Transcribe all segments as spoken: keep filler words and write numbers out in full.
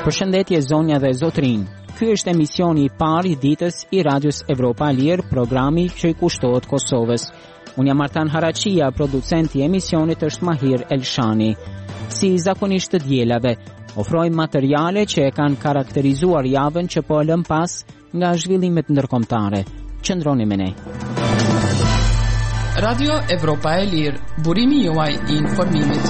Përshëndetje zonja dhe zotrin. Ky është emisioni i parë i ditës i Radios Evropa e Lirë, programi që i kushtohet Kosovës. Unë jam Artan Haraqia, producenti i emisionit është Mahir Elshani. Si zakonisht të dielave, ofrojmë materiale që e kanë karakterizuar javën që po lëm pas nga zhvillimet ndërkombëtare. Qëndroni me ne. Radio Evropa e Lirë, burimi juaj i informimit.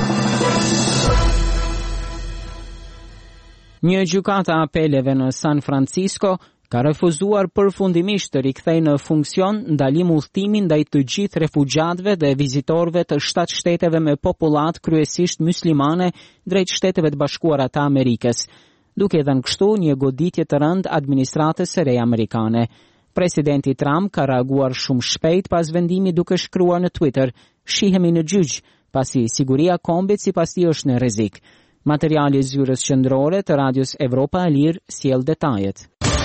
Një gjykata apeleve në San Francisco ka refuzuar përfundimisht të rikthejë në funksion ndalim udhëtimin ndaj të gjithë refugjatëve dhe vizitorëve të shtatë shteteve me popullat kryesisht muslimane drejt Shteteve të Bashkuara të Amerikës, duke dhënë kështu një goditje të rëndë administratës së re amerikane. Presidenti Trump ka reaguar shumë shpejt pas vendimit duke shkruar në Twitter: "Shihemi në gjyq, pasi siguria e kombit sipas tij është në rrezik." Materiali zyrës qendrore të Radios Evropa e Lirë sjell detajet.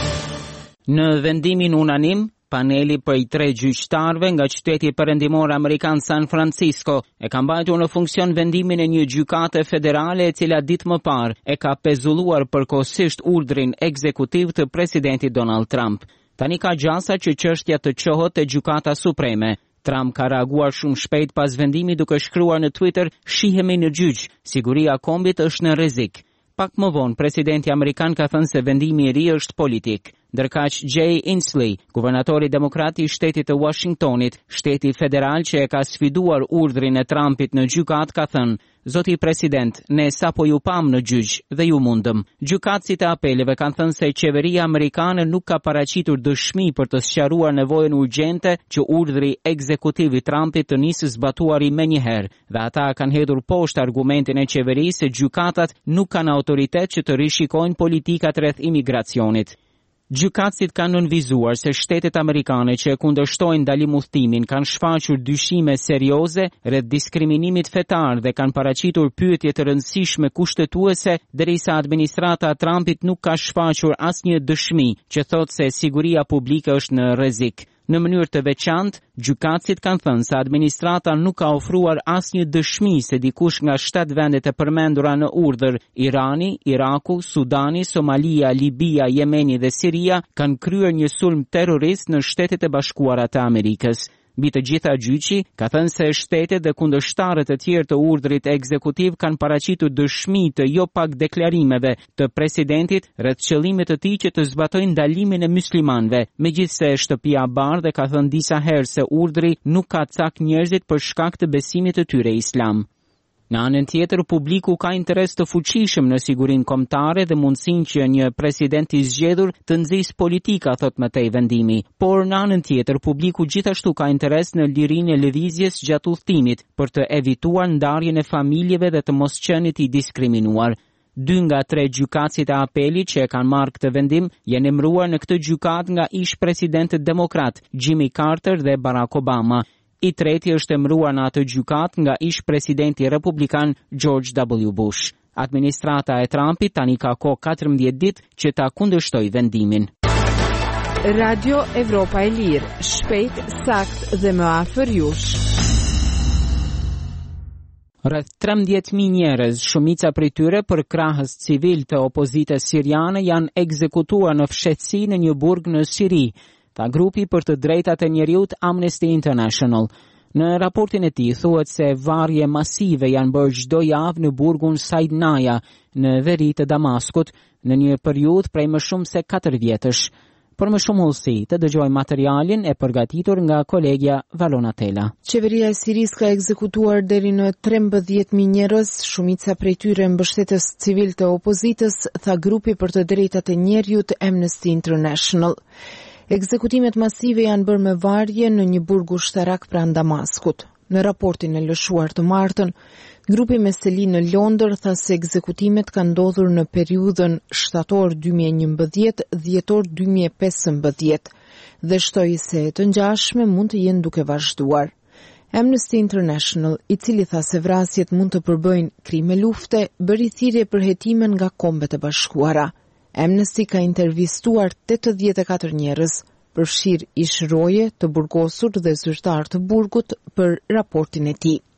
Në vendimin unanim, paneli prej tre gjyqtarëve nga qyteti perëndimor amerikan San Francisco e ka mbajtur në funksion vendimin e një gjykate federale e cila ditë më parë e ka pezulluar përkohësisht urdhrin ekzekutiv të presidentit Donald Trump. Tani ka gjasa që çështja të çohet te Gjykata Supreme. Trump ka reaguar shumë shpejt pas vendimit duke shkruar në Twitter: "Shihemi në gjyq, siguria e kombit është në rrezik." Pak më vonë, presidenti amerikan ka thënë se vendimi i ri është politik. Ndërkaq Jay Inslee, guvernatori demokrat i shtetit të Washingtonit, shteti federal që e ka sfiduar urdhrin e Trumpit në gjykat, ka thënë: "Zoti president, ne sapo ju pam në gjyq dhe ju mundëm." Gjykatësit e apeleve kanë thënë se qeveria amerikane nuk ka paraqitur dëshmi për të sqaruar nevojën urgjente që urdhri ekzekutiv i Trumpit të nisë zbatuari menjëherë, dhe ata kanë hedhur poshtë argumentin e qeverisë se gjykatat nuk kanë autoritet që të rishikojnë politikat rreth imigracionit. Gjykatësit kanë nënvizuar se shtetet amerikane që e kundërshtojnë ndalim udhëtimin kanë shfaqur dyshime serioze rreth diskriminimit fetar dhe kanë paraqitur pyetje të rëndësishme kushtetuese, derisa administrata e Trumpit nuk ka shfaqur asnjë dëshmi që thotë se siguria publike është në rrezik. Në mënyrë të veçantë, gjykatësit kanë thënë se administrata nuk ka ofruar asnjë dëshmi se dikush nga shtatë vendet e përmendura në urdhër, Irani, Iraku, Sudani, Somalia, Libia, Jemeni dhe Siria, kanë kryer një sulm terrorist në Shtetet e Bashkuara të Amerikës. Mbi të gjitha gjyqi ka thënë se shtetet dhe kundërshtarët e tjerë të urdhrit ekzekutiv kanë paraqitur dëshmi të jo pak deklarimeve të presidentit rreth qëllimit të tij që të zbatojnë ndalimin e muslimanëve, megjithse Shtëpia e Bardhë ka thënë disa herë se urdhri nuk ka cak njerëzit për shkak të besimit të tyre islam. Në anën tjetër, publiku ka interes të fuqishëm në sigurinë kombëtare dhe mundësinë që një president i zgjedhur të nxjisë politika, thot më tej vendimi. Por në anën tjetër, publiku gjithashtu ka interes në lirinë e lëvizjes gjatë udhëtimit për të evituar ndarjen e familjeve dhe të mosqenit i diskriminuar. Dy nga tre gjykatësit e apelit që e kanë marrë këtë vendim janë emëruar në këtë gjykatë nga ish presidentët demokrat Jimmy Carter dhe Barack Obama. I treti është emëruar në atë gjykat nga ish presidenti republikan George W. Bush. Administrata e Trumpit tani ka kohë katërmbëdhjetë ditë që ta kundërshtojë vendimin. Radio Evropa e Lirë, shpejt, sakt dhe më afër jush. Rreth trembëdhjetë mijë njerëz, shumica prej tyre për krahës civil të opozitës siriane, janë ekzekutuar në fshehtësi në një burg në Siri, tha grupi për të drejtat e njeriut Amnesty International. Në raportin e tij thuhet se varrje masive janë bërë çdo javë në burgun Saidnaya në veri të Damaskut në një periudhë prej më shumë se katër vjetësh. Për më shumë ullësi, të dëgjojmë materialin e përgatitur nga kolegja Valona Tela. Qeveria e Sirisë ka ekzekutuar deri në trembëdhjetë mijë njerëz, shumica prej tyre mbështetës civil të opozitës, tha grupi për të drejtat e njeriut Amnesty International. Ekzekutimet masive janë bërë me varje në një burg ushtarak pranë Damaskut. Në raportin e lëshuar të martën, grupi me seli në Londër tha se ekzekutimet kanë ndodhur në periudhën shtator dy mijë e njëmbëdhjetë - dhjetor dy mijë e pesëmbëdhjetë dhe shtoi se të ngjashme mund të jenë duke vazhduar. Amnesty International, i cili tha se vrasjet mund të përbëjnë krime lufte, bëri thirrje për hetimin nga Kombet e Bashkuara. Amnesty ka intervistuar tetëdhjetë e katër njerëz, përfshirë ish roje të burgosur dhe zyrtar të burgut për raportin e tij.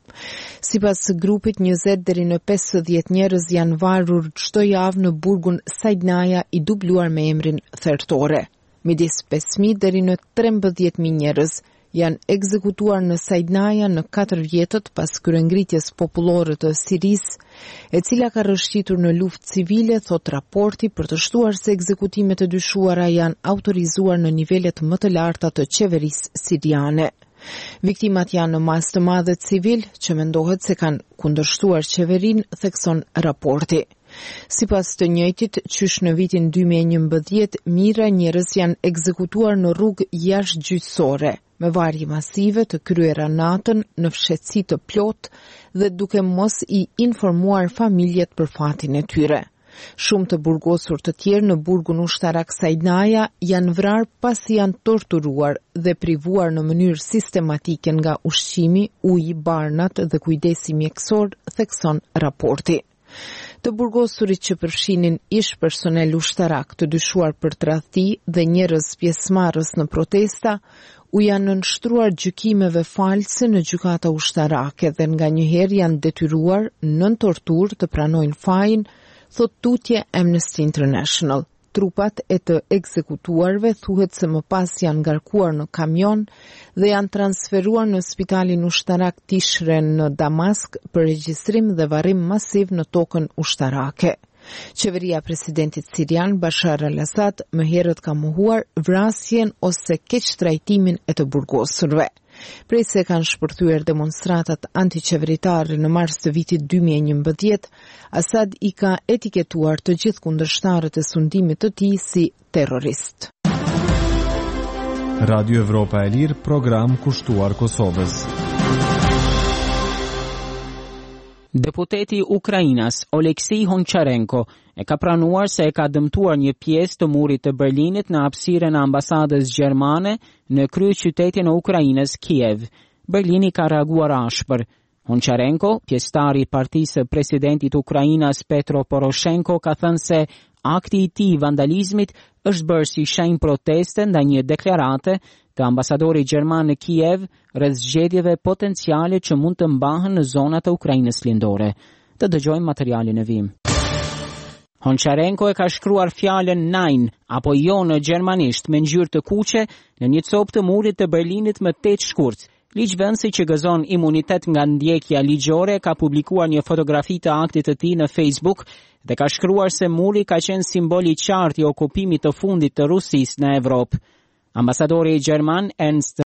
Sipas grupit, njëzet deri në pesëdhjetë njerëz janë varur çdo javë në burgun Saidnaja, i dubluar me emrin thertore. Midis pesë mijë deri në trembëdhjetë mijë njerëz janë ekzekutuar në Saidnaja në katër vjetët pas kryengritjes popullore të Sirisë, e cila ka rrëshqitur në luftë civile, thot raporti, për të shtuar se ekzekutimet e dyshuara janë autorizuar në nivelet më të larta të qeverisë siriane. Viktimat janë në masë të madhe civil që mendohet se kanë kundërshtuar qeverinë, thekson raporti. Sipas të njëjtit, qysh në vitin dy mijë e njëmbëdhjetë, mijëra njerëz janë ekzekutuar në rrugë jashtëgjyqësore, me varje masive të kryera natën në fshetësi të plotë dhe duke mos i informuar familjet për fatin e tyre. Shumë të burgosur të tjerë në burgun ushtarak Saidnaja janë vrarë pasi janë torturuar dhe privuar në mënyrë sistematike nga ushqimi, uji, barnat dhe kujdesi mjekësor, thekson raporti. Të burgosurit që përfshinin ish personel ushtarak të dyshuar për tradhti dhe njerëz pjesëmarrës në protesta, u janë nënshtruar gjykimeve false në gjykata ushtarake dhe nga njëherë janë detyruar nën torturë të pranojnë fajin, thot tutje Amnesty International. Trupat e të ekzekutuarve thuhet se më pas janë ngarkuar në kamion dhe janë transferuar në spitalin ushtarak Tishren në Damask për regjistrim dhe varrim masiv në tokën ushtarake. Qeveria presidentit sirian Bashar al-Assad më herët ka mohuar vrasjen ose keqtrajtimin e të burgosurve. Prej se kanë shpërthyer demonstratat antiqeveritare në mars të vitit dy mijë e njëmbëdhjetë, Assad i ka etiketuar të gjithë kundërshtarët e sundimit të tij si terrorist. Radio Evropa e Lirë, program kushtuar Kosovës. Deputeti Ukrainas Oleksij Hončarenko e ka pranuar se e ka dëmtuar një pjesë të murit të Berlinit në hapësirën e ambasadës gjermane në kryeqytetin e Ukrainës, Kiev. Berlini ka reaguar ashpër. Hončarenko, pjesëtari i partisë së presidentit Ukrainas Petro Poroshenko, ka thënë se akti i tij vandalizmit është bërë si shenjë proteste ndaj një deklarate të ambasadorit gjerman në Kiev rreth zgjedhjeve potenciale që mund të mbahen në zonat e Ukrainës lindore. Të dëgjojmë materialin e vim. Hončarenko e ka shkruar fjalën Nein apo jo në gjermanisht me ngjyrë të kuqe në një copë të murit të Berlinit më tetë shkurt. Ligjvendësi që gëzon imunitet nga ndjekja ligjore ka publikuar një fotografi të aktit të tij në Facebook dhe ka shkruar se muri ka qenë simbol i qartë i okupimit të fundit të Rusisë në Evropë. Ambasadori gjerman Ernst